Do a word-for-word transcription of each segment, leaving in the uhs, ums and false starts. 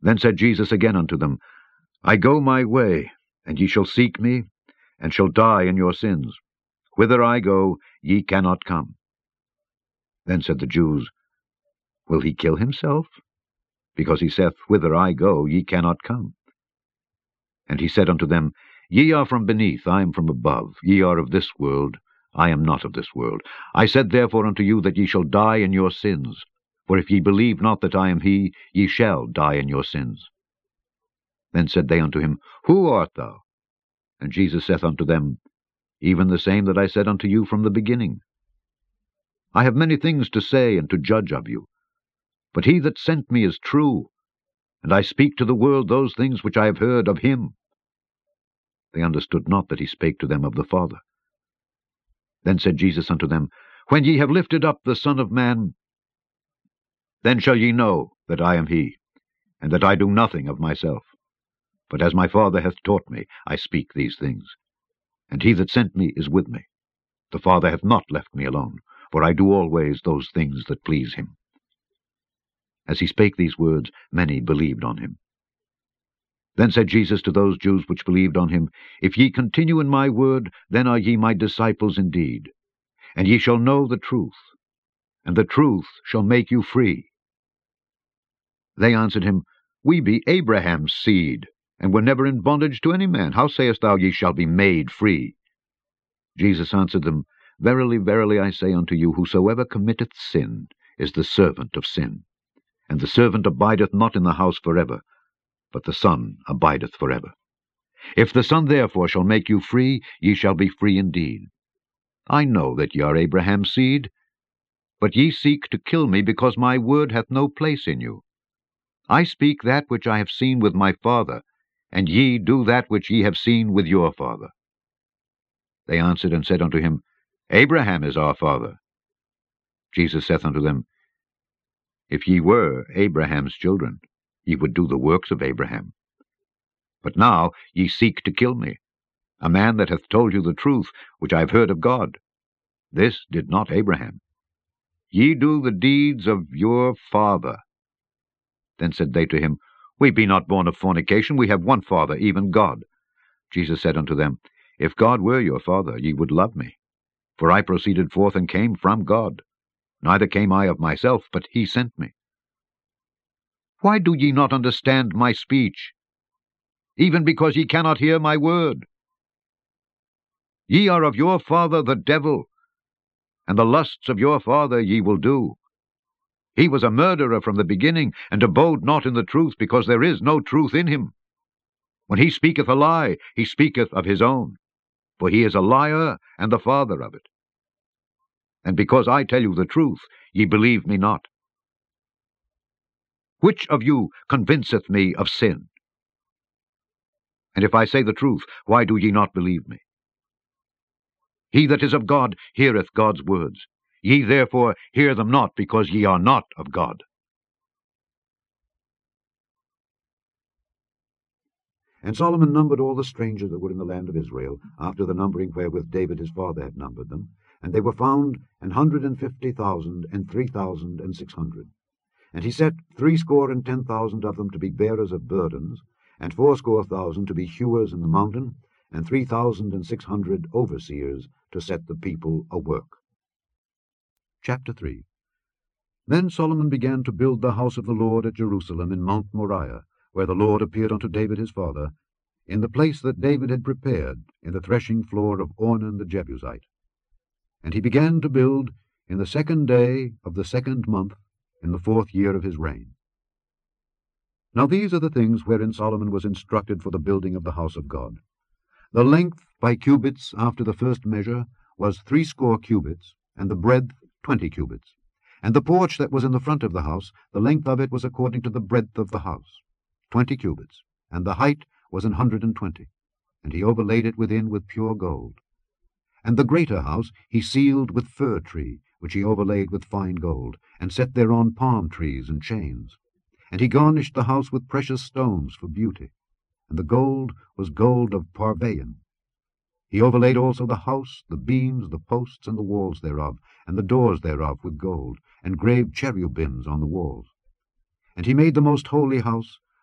Then said Jesus again unto them, I go my way, and ye shall seek me, and shall die in your sins. Whither I go, ye cannot come. Then said the Jews, Will he kill himself? Because he saith, Whither I go, ye cannot come. And he said unto them, Ye are from beneath, I am from above. Ye are of this world, I am not of this world. I said therefore unto you that ye shall die in your sins. For if ye believe not that I am he, ye shall die in your sins. Then said they unto him, Who art thou? And Jesus saith unto them, Even the same that I said unto you from the beginning. I have many things to say and to judge of you. But he that sent me is true, and I speak to the world those things which I have heard of him. They understood not that he spake to them of the Father. Then said Jesus unto them, When ye have lifted up the Son of Man, then shall ye know that I am he, and that I do nothing of myself. But as my Father hath taught me, I speak these things. And he that sent me is with me. The Father hath not left me alone, for I do always those things that please him. As he spake these words, many believed on him. Then said Jesus to those Jews which believed on him, If ye continue in my word, then are ye my disciples indeed. And ye shall know the truth, and the truth shall make you free. They answered him, We be Abraham's seed, and were never in bondage to any man. How sayest thou, Ye shall be made free? Jesus answered them, Verily, verily, I say unto you, whosoever committeth sin is the servant of sin. And the servant abideth not in the house forever, but the Son abideth forever. If the Son therefore shall make you free, ye shall be free indeed. I know that ye are Abraham's seed, but ye seek to kill me, because my word hath no place in you. I speak that which I have seen with my Father, and ye do that which ye have seen with your father. They answered and said unto him, Abraham is our father. Jesus saith unto them, If ye were Abraham's children, ye would do the works of Abraham. But now ye seek to kill me, a man that hath told you the truth, which I have heard of God. This did not Abraham. Ye do the deeds of your father. Then said they to him, We be not born of fornication, we have one Father, even God. Jesus said unto them, If God were your Father, ye would love me. For I proceeded forth and came from God. Neither came I of myself, but he sent me. Why do ye not understand my speech? Even because ye cannot hear my word. Ye are of your father the devil, and the lusts of your father ye will do. He was a murderer from the beginning, and abode not in the truth, because there is no truth in him. When he speaketh a lie, he speaketh of his own, for he is a liar and the father of it. And because I tell you the truth, ye believe me not. Which of you convinceth me of sin? And if I say the truth, why do ye not believe me? He that is of God heareth God's words. Ye therefore hear them not, because ye are not of God. And Solomon numbered all the strangers that were in the land of Israel, after the numbering wherewith David his father had numbered them, and they were found an hundred and fifty thousand and three thousand and six hundred. And he set threescore and ten thousand of them to be bearers of burdens, and fourscore thousand to be hewers in the mountain, and three thousand and six hundred overseers to set the people a work. Chapter three. Then Solomon began to build the house of the Lord at Jerusalem in Mount Moriah, where the Lord appeared unto David his father, in the place that David had prepared, in the threshing floor of Ornan the Jebusite. And he began to build in the second day of the second month, in the fourth year of his reign. Now these are the things wherein Solomon was instructed for the building of the house of God. The length by cubits after the first measure was threescore cubits, and the breadth twenty cubits. And the porch that was in the front of the house, the length of it was according to the breadth of the house, twenty cubits, and the height was an hundred and twenty. And he overlaid it within with pure gold. And the greater house he sealed with fir tree, which he overlaid with fine gold, and set thereon palm trees and chains. And he garnished the house with precious stones for beauty, and the gold was gold of Parvaim. He overlaid also the house, the beams, the posts, and the walls thereof, and the doors thereof with gold, and graved cherubims on the walls. And he made the most holy house,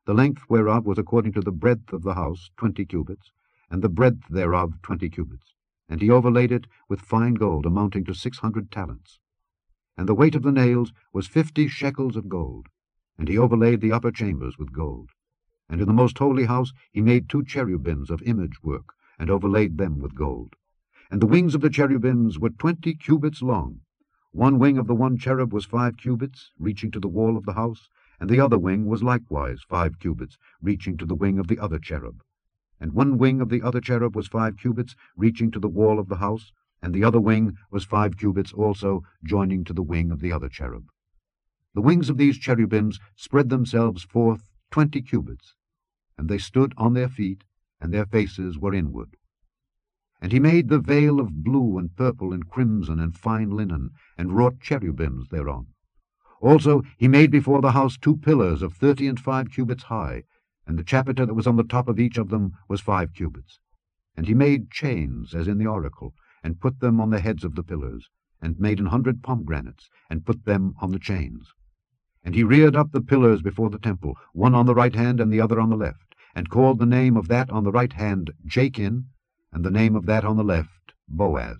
the length whereof was according to the breadth of the house, twenty cubits, and the breadth thereof twenty cubits. And he overlaid it with fine gold, amounting to six hundred talents. And the weight of the nails was fifty shekels of gold. And he overlaid the upper chambers with gold. And in the most holy house he made two cherubims of image work, and overlaid them with gold. And the wings of the cherubims were twenty cubits long. One wing of the one cherub was five cubits, reaching to the wall of the house, and the other wing was likewise five cubits, reaching to the wing of the other cherub. And one wing of the other cherub was five cubits, reaching to the wall of the house, and the other wing was five cubits also, joining to the wing of the other cherub. The wings of these cherubims spread themselves forth twenty cubits, and they stood on their feet, and their faces were inward. And he made the veil of blue and purple and crimson and fine linen, and wrought cherubims thereon. Also he made before the house two pillars of thirty and five cubits high, and the chapiter that was on the top of each of them was five cubits. And he made chains, as in the oracle, and put them on the heads of the pillars, and made an hundred pomegranates, and put them on the chains. And he reared up the pillars before the temple, one on the right hand and the other on the left, and called the name of that on the right hand Jachin, and the name of that on the left Boaz.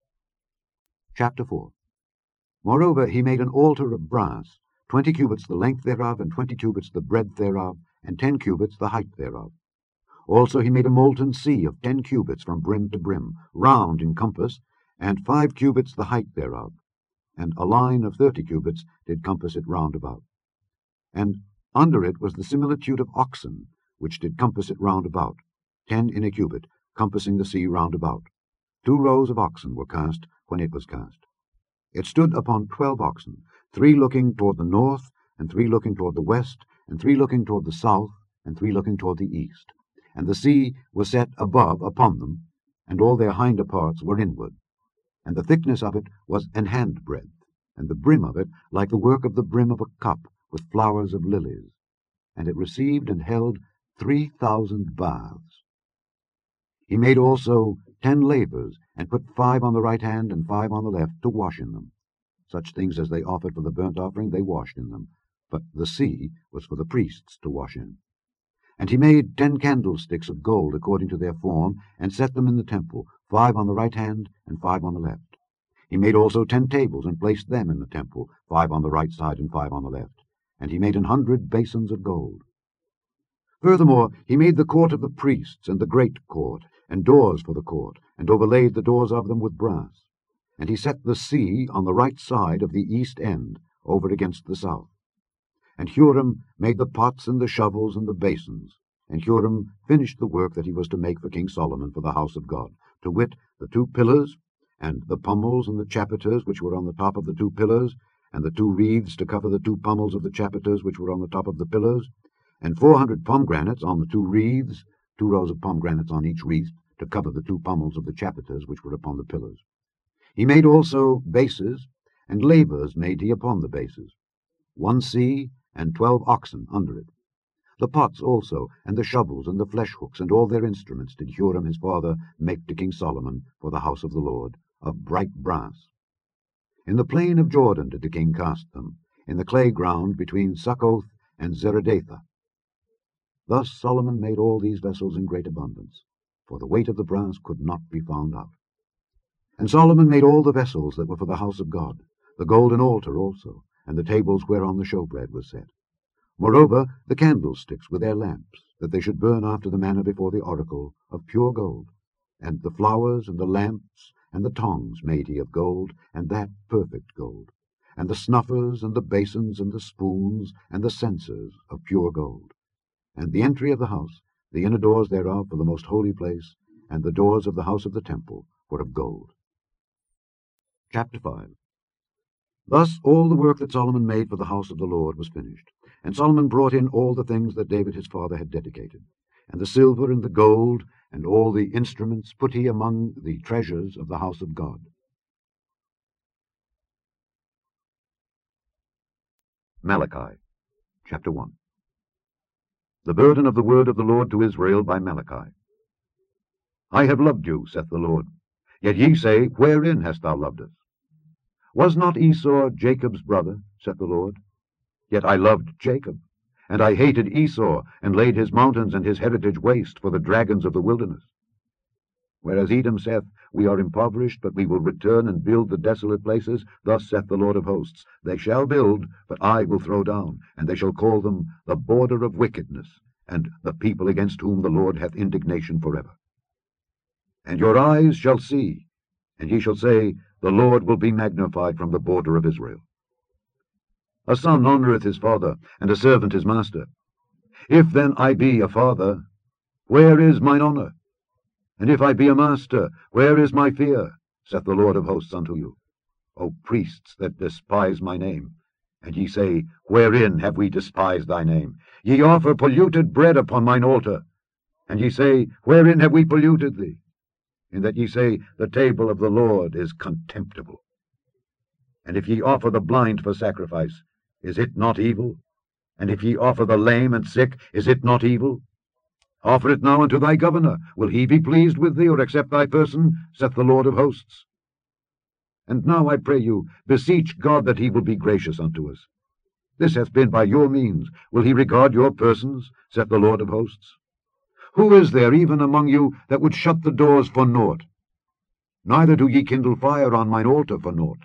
Chapter four. Moreover he made an altar of brass, twenty cubits the length thereof, and twenty cubits the breadth thereof, and ten cubits the height thereof. Also he made a molten sea of ten cubits from brim to brim, round in compass, and five cubits the height thereof. And a line of thirty cubits did compass it round about. And under it was the similitude of oxen, which did compass it round about, ten in a cubit, compassing the sea round about. Two rows of oxen were cast when it was cast. It stood upon twelve oxen, three looking toward the north, and three looking toward the west, and three looking toward the south, and three looking toward the east. And the sea was set above upon them, and all their hinder parts were inward. And the thickness of it was an handbreadth, and the brim of it like the work of the brim of a cup, with flowers of lilies. And it received and held three thousand baths. He made also ten lavers, and put five on the right hand and five on the left, to wash in them. Such things as they offered for the burnt offering they washed in them, but the sea was for the priests to wash in. And he made ten candlesticks of gold according to their form, and set them in the temple, five on the right hand and five on the left. He made also ten tables, and placed them in the temple, five on the right side and five on the left. And he made an hundred basins of gold. Furthermore he made the court of the priests, and the great court, and doors for the court, and overlaid the doors of them with brass. And he set the sea on the right side of the east end, over against the south. And Huram made the pots and the shovels and the basins. And Huram finished the work that he was to make for King Solomon for the house of God, to wit, the two pillars, and the pommels and the chapiters which were on the top of the two pillars, and the two wreaths to cover the two pommels of the chapiters which were on the top of the pillars, and four hundred pomegranates on the two wreaths, two rows of pomegranates on each wreath, to cover the two pommels of the chapiters which were upon the pillars. He made also bases, and lavers made he upon the bases, one sea, and twelve oxen under it. The pots also, and the shovels, and the flesh hooks, and all their instruments did Huram his father make to King Solomon for the house of the Lord, of bright brass. In the plain of Jordan did the king cast them, in the clay ground between Succoth and Zeredatha. Thus Solomon made all these vessels in great abundance, for the weight of the brass could not be found out. And Solomon made all the vessels that were for the house of God, the golden altar also, and the tables whereon the showbread was set. Moreover, the candlesticks with their lamps, that they should burn after the manner before the oracle, of pure gold. And the flowers, and the lamps, and the tongs made he of gold, and that perfect gold. And the snuffers, and the basins, and the spoons, and the censers of pure gold. And the entry of the house, the inner doors thereof for the most holy place, and the doors of the house of the temple were of gold. Chapter five. Thus all the work that Solomon made for the house of the Lord was finished. And Solomon brought in all the things that David his father had dedicated. And the silver and the gold, and all the instruments put he among the treasures of the house of God. Malachi, chapter one. The burden of the word of the Lord to Israel by Malachi. I have loved you, saith the Lord. Yet ye say, Wherein hast thou loved us? Was not Esau Jacob's brother, saith the Lord? Yet I loved Jacob, and I hated Esau, and laid his mountains and his heritage waste for the dragons of the wilderness. Whereas Edom saith, We are impoverished, but we will return and build the desolate places. Thus saith the Lord of hosts, They shall build, but I will throw down, and they shall call them the border of wickedness, and the people against whom the Lord hath indignation forever. And your eyes shall see, and ye shall say, The Lord will be magnified from the border of Israel. A son honoureth his father, and a servant his master. If then I be a father, where is mine honour? And if I be a master, where is my fear? Saith the Lord of hosts unto you. O priests that despise my name, and ye say, Wherein have we despised thy name? Ye offer polluted bread upon mine altar, and ye say, Wherein have we polluted thee? In that ye say, The table of the Lord is contemptible. And if ye offer the blind for sacrifice, is it not evil? And if ye offer the lame and sick, is it not evil? Offer it now unto thy governor. Will he be pleased with thee, or accept thy person? Saith the Lord of hosts. And now I pray you, beseech God that he will be gracious unto us. This hath been by your means. Will he regard your persons? Saith the Lord of hosts. Who is there even among you that would shut the doors for naught? Neither do ye kindle fire on mine altar for naught.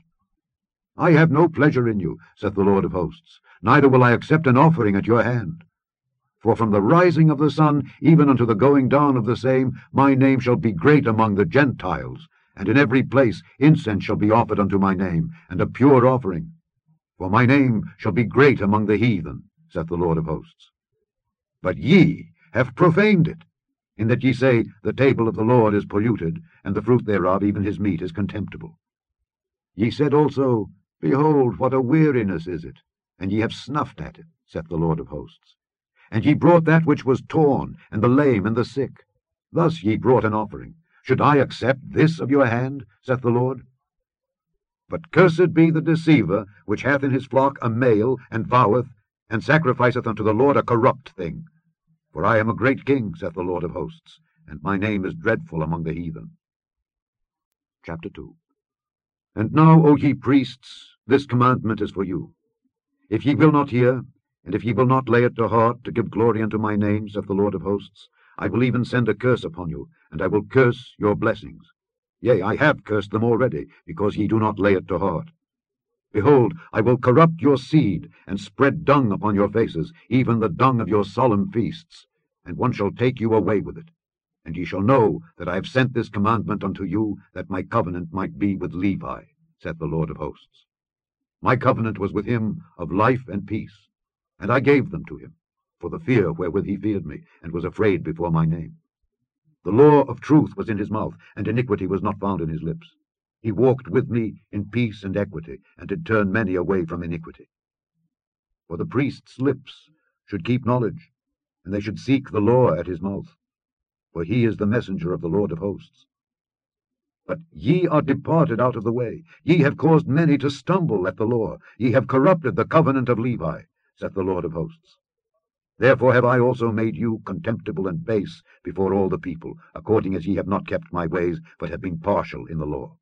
I have no pleasure in you, saith the Lord of hosts, neither will I accept an offering at your hand. For from the rising of the sun even unto the going down of the same, my name shall be great among the Gentiles, and in every place incense shall be offered unto my name, and a pure offering. For my name shall be great among the heathen, saith the Lord of hosts. But ye have profaned it, in that ye say, The table of the Lord is polluted, and the fruit thereof, even his meat, is contemptible. Ye said also, Behold, what a weariness is it, and ye have snuffed at it, saith the Lord of hosts. And ye brought that which was torn, and the lame, and the sick. Thus ye brought an offering. Should I accept this of your hand, saith the Lord? But cursed be the deceiver, which hath in his flock a male, and voweth, and sacrificeth unto the Lord a corrupt thing. For I am a great king, saith the Lord of hosts, and my name is dreadful among the heathen. Chapter two. And now, O ye priests, this commandment is for you. If ye will not hear, and if ye will not lay it to heart to give glory unto my name, saith the Lord of hosts, I will even send a curse upon you, and I will curse your blessings. Yea, I have cursed them already, because ye do not lay it to heart. Behold, I will corrupt your seed, and spread dung upon your faces, even the dung of your solemn feasts, and one shall take you away with it. And ye shall know that I have sent this commandment unto you, that my covenant might be with Levi, saith the Lord of hosts. My covenant was with him of life and peace, and I gave them to him, for the fear wherewith he feared me, and was afraid before my name. The law of truth was in his mouth, and iniquity was not found in his lips. He walked with me in peace and equity, and did turn many away from iniquity. For the priest's lips should keep knowledge, and they should seek the law at his mouth. For he is the messenger of the Lord of hosts. But ye are departed out of the way. Ye have caused many to stumble at the law. Ye have corrupted the covenant of Levi, saith the Lord of hosts. Therefore have I also made you contemptible and base before all the people, according as ye have not kept my ways, but have been partial in the law.